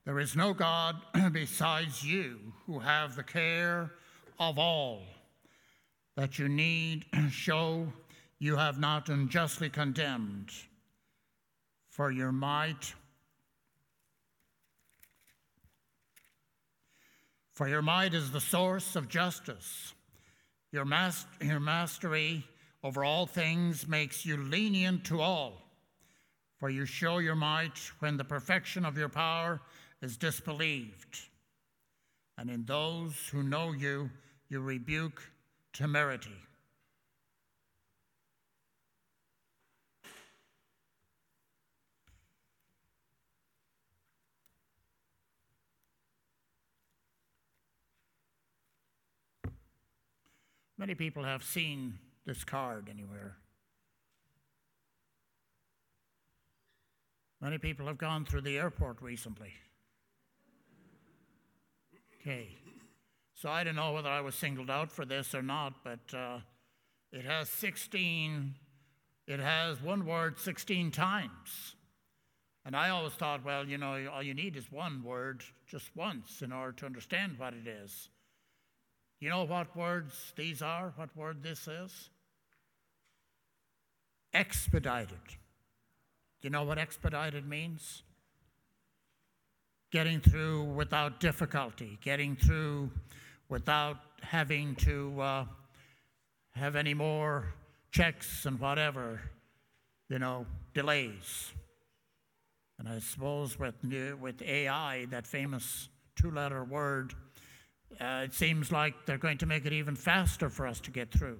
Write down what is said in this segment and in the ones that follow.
There is no God besides you who have the care of all that you need. Show you have not unjustly condemned. For your might is the source of justice. Your mastery over all things makes you lenient to all. For you show your might when the perfection of your power is disbelieved. And in those who know you, you rebuke temerity. Many people have seen this card anywhere. Many people have gone through the airport recently. Okay. So I don't know whether I was singled out for this or not, but it has one word 16 times. And I always thought, well, you know, all you need is one word just once in order to understand what it is. You know what words these are? What word this is? Expedited. Do you know what expedited means? Getting through without difficulty, getting through without having to have any more checks and whatever, you know, delays. And I suppose with AI, that famous two-letter word, it seems like they're going to make it even faster for us to get through.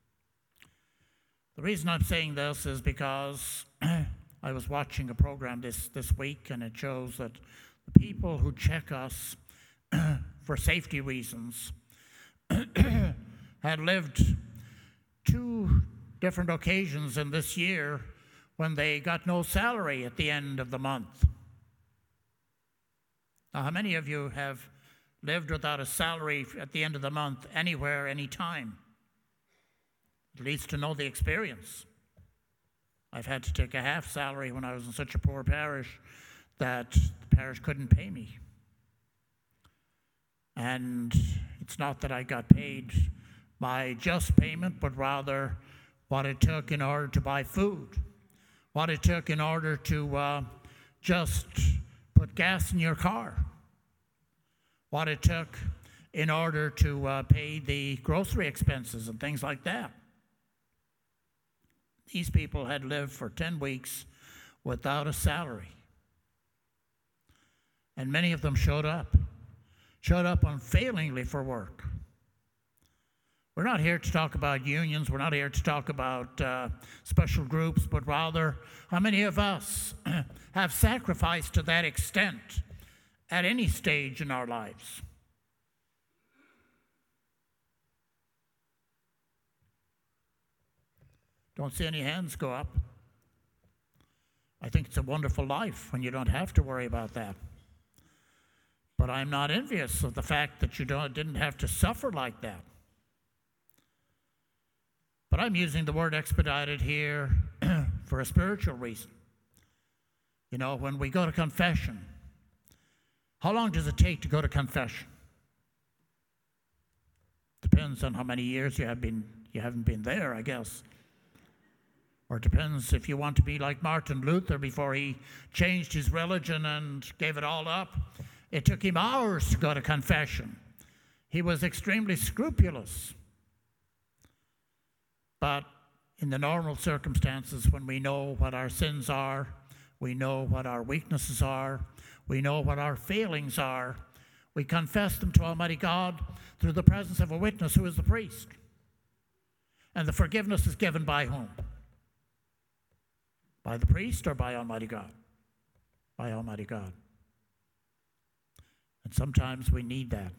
The reason I'm saying this is because I was watching a program this week, and it shows that the people who check us for safety reasons had lived 2 different occasions in this year when they got no salary at the end of the month. Now, how many of you have lived without a salary at the end of the month anywhere, anytime? At least to know the experience. I've had to take a half salary when I was in such a poor parish that the parish couldn't pay me. And it's not that I got paid by just payment, but rather what it took in order to buy food, what it took in order to just put gas in your car, what it took in order to pay the grocery expenses and things like that. These people had lived for 10 weeks without a salary. And many of them showed up unfailingly for work. We're not here to talk about unions. We're not here to talk about special groups, but rather how many of us have sacrificed to that extent at any stage in our lives. Don't see any hands go up. I think it's a wonderful life when you don't have to worry about that. But I'm not envious of the fact that you didn't have to suffer like that. But I'm using the word expedited here for a spiritual reason. You know, when we go to confession, how long does it take to go to confession? Depends on how many years you haven't been there, I guess. Or it depends if you want to be like Martin Luther before he changed his religion and gave it all up. It took him hours to go to confession. He was extremely scrupulous. But in the normal circumstances, when we know what our sins are, we know what our weaknesses are, we know what our failings are, we confess them to Almighty God through the presence of a witness who is the priest. And the forgiveness is given by whom? By the priest or by Almighty God? By Almighty God. And sometimes we need that.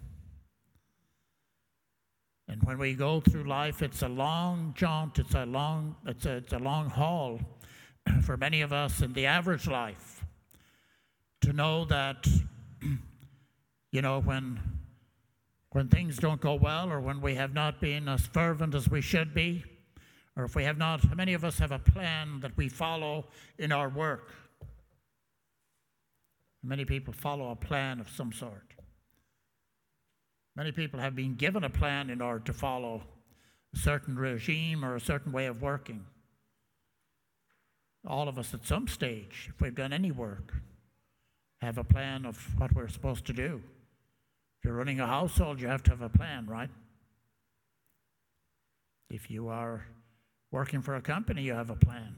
And when we go through life, it's a long jaunt, it's a long haul for many of us in the average life to know that, you know, when things don't go well, or when we have not been as fervent as we should be, or if we have not, how many of us have a plan that we follow in our work? Many people follow a plan of some sort. Many people have been given a plan in order to follow a certain regime or a certain way of working. All of us at some stage, if we've done any work, have a plan of what we're supposed to do. If you're running a household, you have to have a plan, right? If you are working for a company, you have a plan.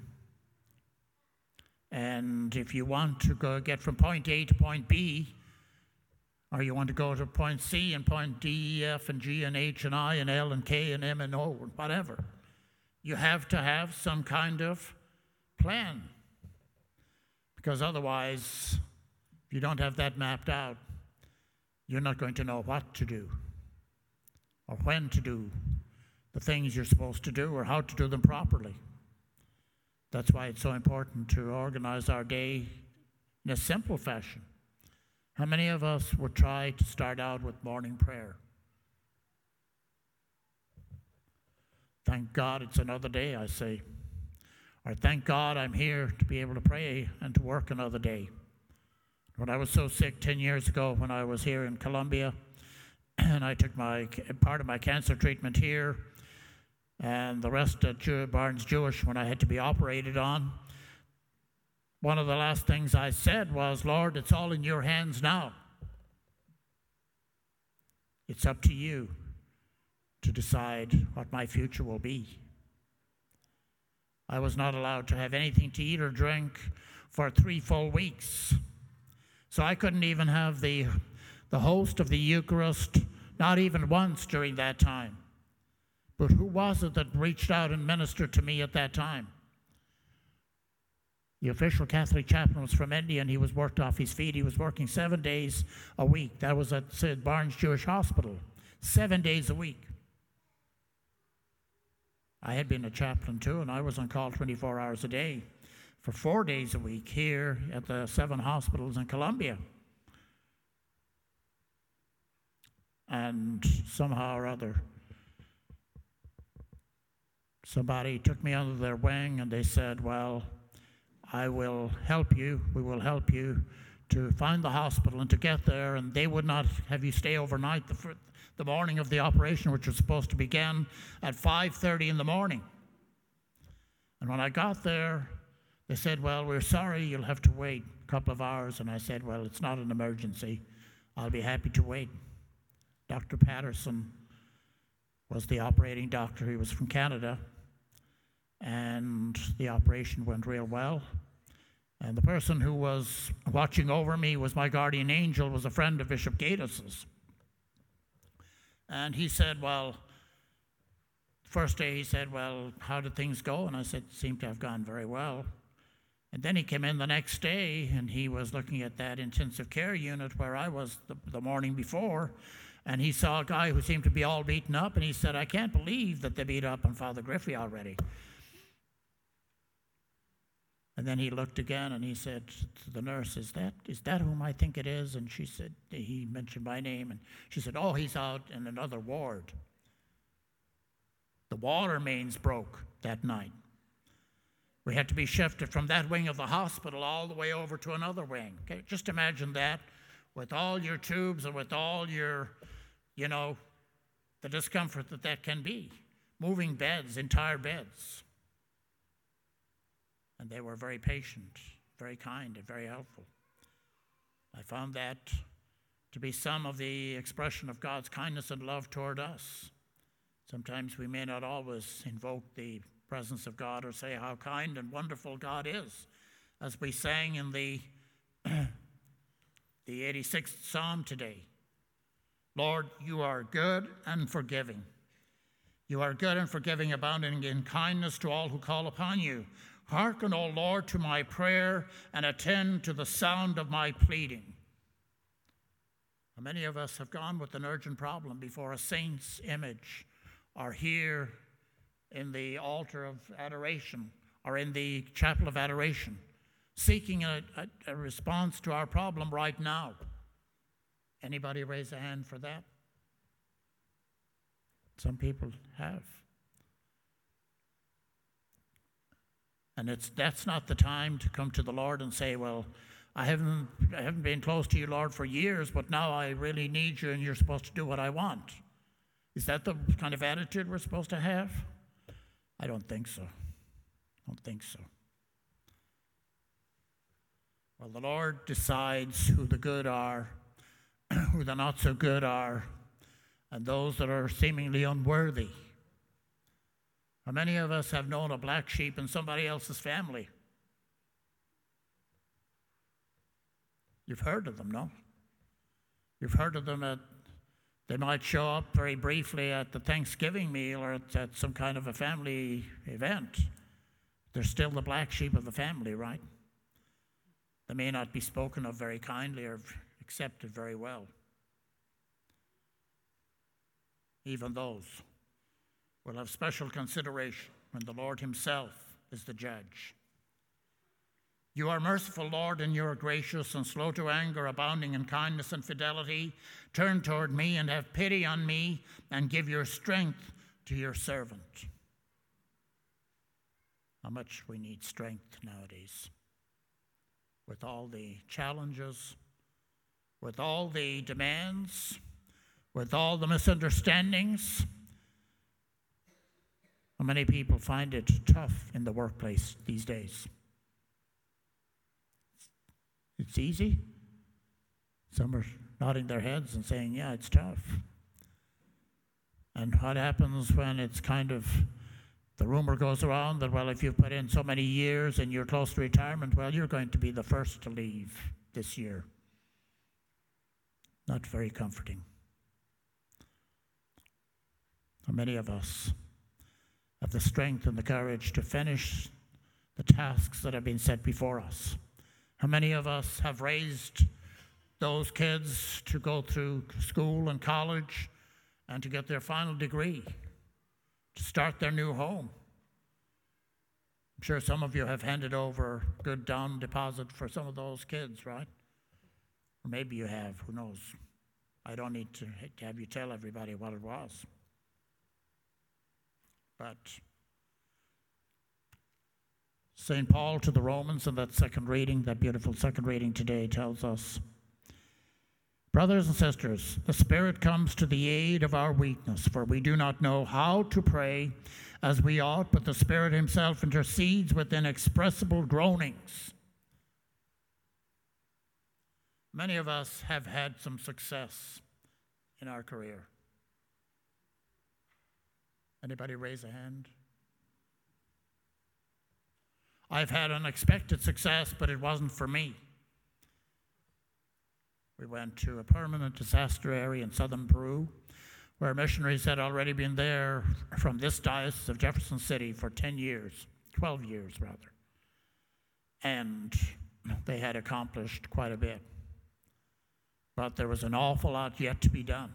And if you want to get from point A to point B, or you want to go to point C and point D, E, F, and G, and H, and I, and L, and K, and M, and O, and whatever, you have to have some kind of plan. Because otherwise, if you don't have that mapped out, you're not going to know what to do or when to do the things you're supposed to do or how to do them properly. That's why it's so important to organize our day in a simple fashion. How many of us would try to start out with morning prayer? Thank God it's another day, I say. Or thank God I'm here to be able to pray and to work another day. When I was so sick 10 years ago when I was here in Colombia, and I took part of my cancer treatment here, and the rest at Barnes Jewish when I had to be operated on, one of the last things I said was, Lord, it's all in your hands now. It's up to you to decide what my future will be. I was not allowed to have anything to eat or drink for 3 full weeks. So I couldn't even have the host of the Eucharist, not even once during that time. But who was it that reached out and ministered to me at that time? The official Catholic chaplain was from India, and he was worked off his feet. He was working 7 days a week. That was at St. Barnes Jewish Hospital, 7 days a week. I had been a chaplain too, and I was on call 24 hours a day for 4 days a week here at the 7 hospitals in Colombia. And somehow or other, somebody took me under their wing and they said, well, I will help you, we will help you to find the hospital and to get there, and they would not have you stay overnight the morning of the operation, which was supposed to begin at 5:30 in the morning. And when I got there, they said, well, we're sorry, you'll have to wait a couple of hours. And I said, well, it's not an emergency. I'll be happy to wait. Dr. Patterson was the operating doctor. He was from Canada. And the operation went real well. And the person who was watching over me was my guardian angel, was a friend of Bishop Gatus's. And he said, well, first day he said, well, how did things go? And I said, seemed to have gone very well. And then he came in the next day, and he was looking at that intensive care unit where I was the morning before, and he saw a guy who seemed to be all beaten up, and he said, I can't believe that they beat up on Father Griffey already. And then he looked again, and he said to the nurse, is that whom I think it is? And she said, he mentioned my name, and she said, oh, he's out in another ward. The water mains broke that night. We had to be shifted from that wing of the hospital all the way over to another wing. Okay? Just imagine that with all your tubes and with all your, the discomfort that can be. Moving beds, entire beds. And they were very patient, very kind, and very helpful. I found that to be some of the expression of God's kindness and love toward us. Sometimes we may not always invoke the presence of God or say how kind and wonderful God is. As we sang in the 86th Psalm today, Lord, you are good and forgiving. You are good and forgiving, abounding in kindness to all who call upon you. Hearken, O Lord, to my prayer, and attend to the sound of my pleading. Many of us have gone with an urgent problem before a saint's image, or here in the altar of adoration, or in the chapel of adoration, seeking a response to our problem right now. Anybody raise a hand for that? Some people have. And that's not the time to come to the Lord and say, well, I haven't been close to you, Lord, for years, but now I really need you and you're supposed to do what I want. Is that the kind of attitude we're supposed to have? I don't think so. I don't think so. Well, the Lord decides who the good are, who the not so good are, and those that are seemingly unworthy. How many of us have known a black sheep in somebody else's family? You've heard of them, no? You've heard of them they might show up very briefly at the Thanksgiving meal or at some kind of a family event. They're still the black sheep of the family, right? They may not be spoken of very kindly or accepted very well. Even those will have special consideration when the Lord himself is the judge. You are merciful, Lord, and you are gracious and slow to anger, abounding in kindness and fidelity. Turn toward me and have pity on me and give your strength to your servant. How much we need strength nowadays. With all the challenges, with all the demands, with all the misunderstandings. How many people find it tough in the workplace these days? It's easy. Some are nodding their heads and saying, yeah, it's tough. And what happens when it's kind of, the rumor goes around that, well, if you've put in so many years and you're close to retirement, well, you're going to be the first to leave this year. Not very comforting. How many of us have the strength and the courage to finish the tasks that have been set before us? How many of us have raised those kids to go through school and college and to get their final degree, to start their new home? I'm sure some of you have handed over a good down deposit for some of those kids, right? Or maybe you have, who knows? I don't need to have you tell everybody what it was. But St. Paul to the Romans in that second reading, that beautiful second reading today, tells us, brothers and sisters, the Spirit comes to the aid of our weakness, for we do not know how to pray as we ought, but the Spirit himself intercedes with inexpressible groanings. Many of us have had some success in our career. Anybody raise a hand? I've had unexpected success, but it wasn't for me. We went to a permanent disaster area in southern Peru, where missionaries had already been there from this diocese of Jefferson City for 10 years, 12 years rather. And they had accomplished quite a bit. But there was an awful lot yet to be done.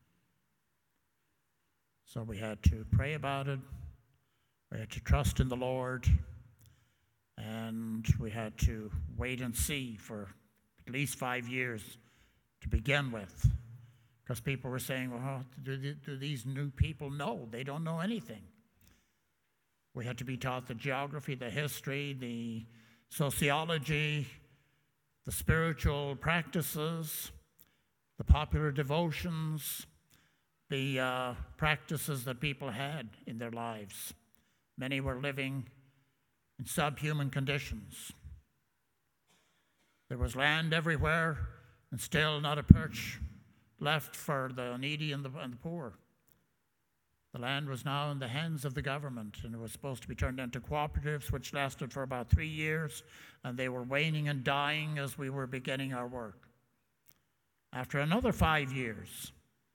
So we had to pray about it. We had to trust in the Lord. And we had to wait and see for at least 5 years to begin with. Because people were saying, well, do these new people know? They don't know anything. We had to be taught the geography, the history, the sociology, the spiritual practices, the popular devotions, the practices that people had in their lives. Many were living in subhuman conditions. There was land everywhere, and still not a perch left for the needy and the poor. The land was now in the hands of the government, and it was supposed to be turned into cooperatives, which lasted for about 3 years, and they were waning and dying as we were beginning our work. After another 5 years,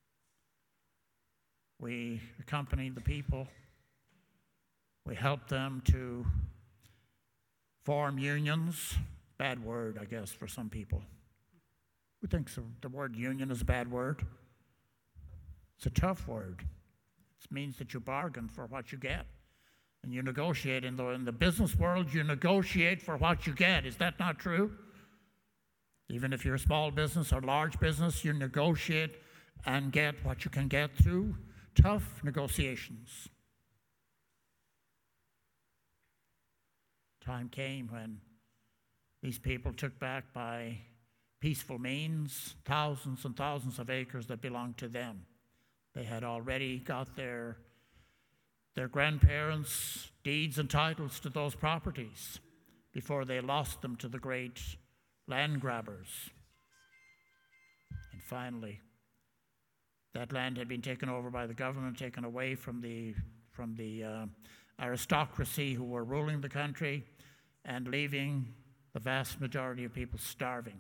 we accompanied the people. We helped them to form unions. Bad word, I guess, for some people. Who thinks the word union is a bad word? It's a tough word. It means that you bargain for what you get. And you negotiate. In the business world, you negotiate for what you get. Is that not true? Even if you're a small business or large business, you negotiate and get what you can get through tough negotiations. Time came when These people took back by peaceful means thousands and thousands of acres that belonged to them. They had already got their grandparents' deeds and titles to those properties before they lost them to the great land grabbers. And finally, that land had been taken over by the government, taken away from the aristocracy who were ruling the country, and leaving the vast majority of people starving.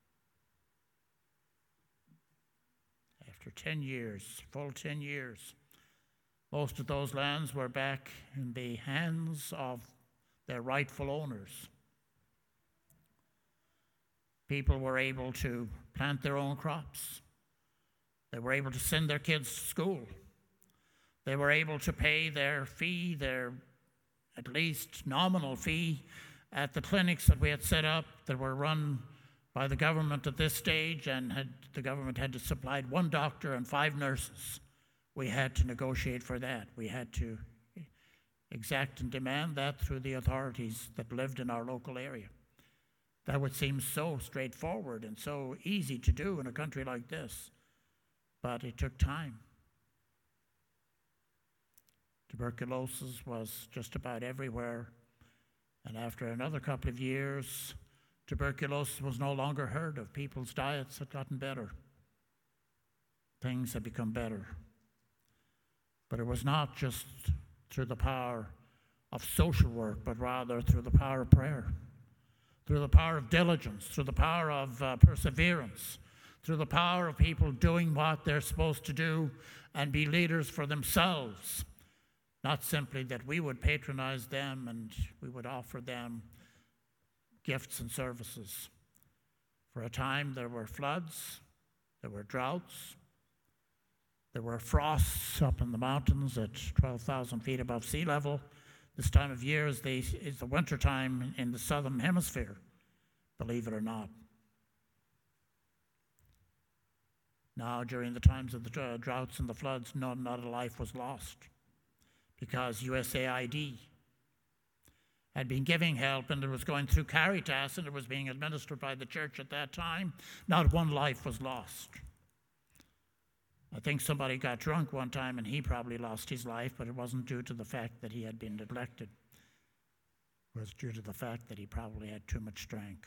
After 10 years, full 10 years, most of those lands were back in the hands of their rightful owners. People were able to plant their own crops. They were able to send their kids to school. They were able to pay their fee, their at least nominal fee, at the clinics that we had set up that were run by the government at this stage, and the government had to supply 1 doctor and 5 nurses. We had to negotiate for that. We had to exact and demand that through the authorities that lived in our local area. That would seem so straightforward and so easy to do in a country like this, but it took time. Tuberculosis was just about everywhere, and after another couple of years, tuberculosis was no longer heard of. People's diets had gotten better. Things had become better. But it was not just through the power of social work, but rather through the power of prayer, through the power of diligence, through the power of perseverance, through the power of people doing what they're supposed to do and be leaders for themselves. Not simply that we would patronize them and we would offer them gifts and services. For a time, there were floods, there were droughts, there were frosts up in the mountains at 12,000 feet above sea level. This time of year is the winter time in the southern hemisphere, believe it or not. Now, during the times of the droughts and the floods, not a life was lost, because USAID had been giving help, and it was going through Caritas, and it was being administered by the church at that time. Not one life was lost. I think somebody got drunk one time, and he probably lost his life, but it wasn't due to the fact that he had been neglected. It was due to the fact that he probably had too much drink.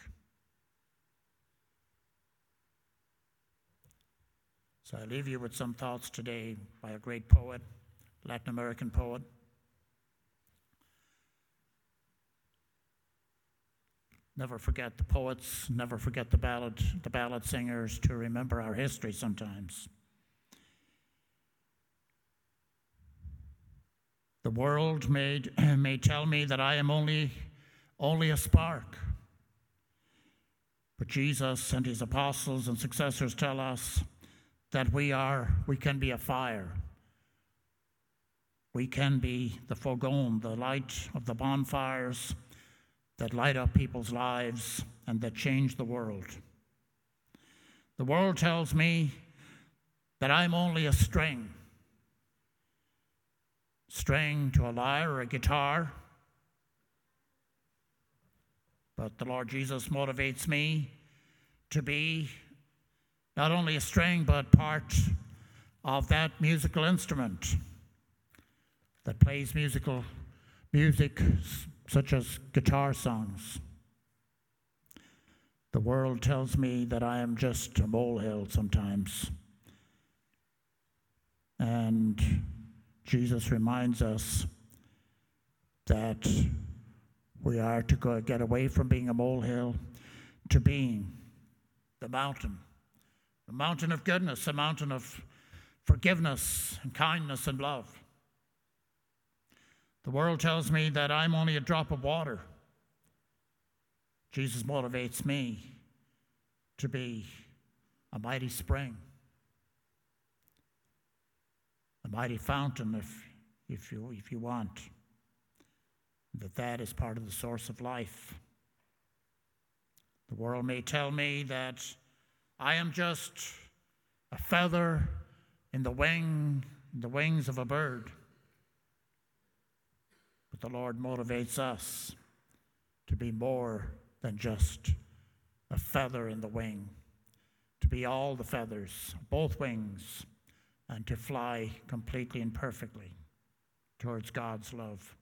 So I leave you with some thoughts today by a great poet, Latin American poet. Never forget the poets, never forget the ballad singers, to remember our history sometimes. The world may tell me that I am only a spark, but Jesus and his apostles and successors tell us that we can be a fire. We can be the fogon, the light of the bonfires that light up people's lives and that change the world. The world tells me that I'm only a string to a lyre or a guitar, but the Lord Jesus motivates me to be not only a string, but part of that musical instrument that plays music such as guitar songs. The world tells me that I am just a molehill sometimes. And Jesus reminds us that we are to get away from being a molehill to being the mountain of goodness, a mountain of forgiveness and kindness and love. The world tells me that I'm only a drop of water. Jesus motivates me to be a mighty spring, a mighty fountain, if you want. That is part of the source of life. The world may tell me that I am just a feather in the wings of a bird. But the Lord motivates us to be more than just a feather in the wing, to be all the feathers, both wings, and to fly completely and perfectly towards God's love.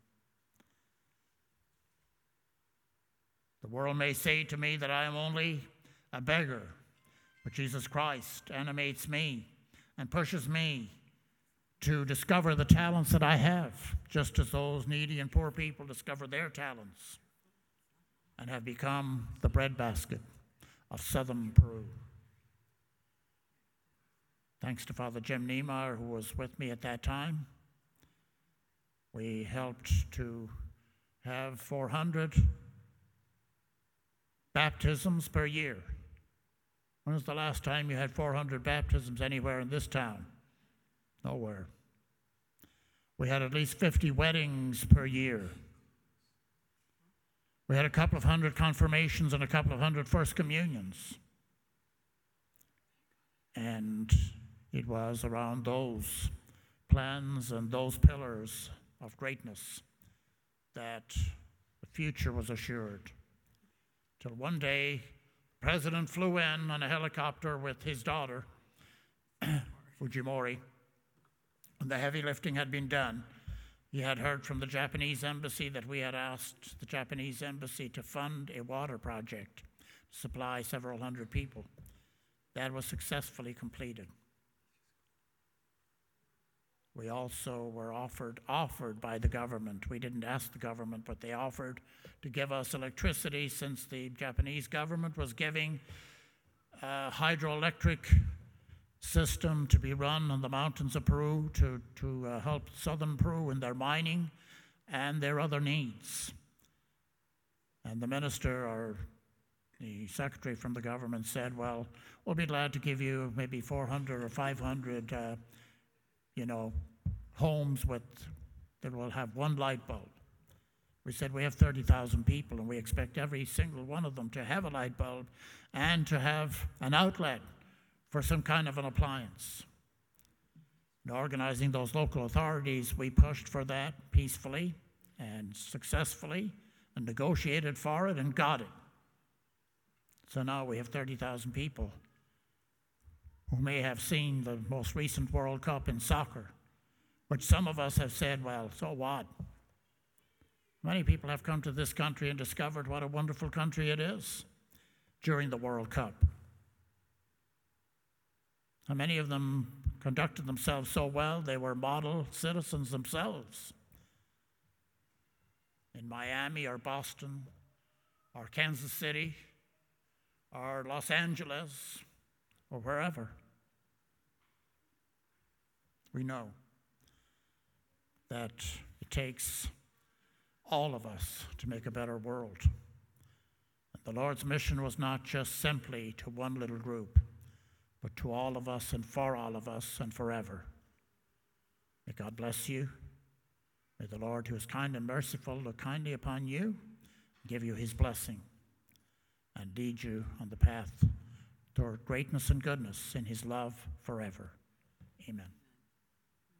The world may say to me that I am only a beggar, but Jesus Christ animates me and pushes me to discover the talents that I have, just as those needy and poor people discover their talents and have become the breadbasket of southern Peru. Thanks to Father Jim Niemeyer, who was with me at that time, we helped to have 400 baptisms per year. When was the last time you had 400 baptisms anywhere in this town? Nowhere. We had at least 50 weddings per year. We had a couple of hundred confirmations and a couple of hundred first communions. And it was around those plans and those pillars of greatness that the future was assured. Till one day, the president flew in on a helicopter with his daughter, Fujimori, and the heavy lifting had been done. He had heard from the Japanese embassy that we had asked the Japanese embassy to fund a water project to supply several hundred people. That was successfully completed. We also were offered by the government. We didn't ask the government, but they offered to give us electricity, since the Japanese government was giving a hydroelectric system to be run on the mountains of Peru to help southern Peru in their mining and their other needs. And the minister or the secretary from the government said, well, we'll be glad to give you maybe 400 or 500 homes that will have one light bulb. We said we have 30,000 people, and we expect every single one of them to have a light bulb and to have an outlet for some kind of an appliance. In organizing those local authorities, we pushed for that peacefully and successfully and negotiated for it and got it. So now we have 30,000 people who may have seen the most recent World Cup in soccer, which some of us have said, well, so what? Many people have come to this country and discovered what a wonderful country it is during the World Cup. And many of them conducted themselves so well, they were model citizens themselves. In Miami or Boston or Kansas City or Los Angeles or wherever. We know that it takes all of us to make a better world. And the Lord's mission was not just simply to one little group, but to all of us and for all of us and forever. May God bless you. May the Lord, who is kind and merciful, look kindly upon you, give you his blessing, and lead you on the path toward greatness and goodness in his love forever. Amen.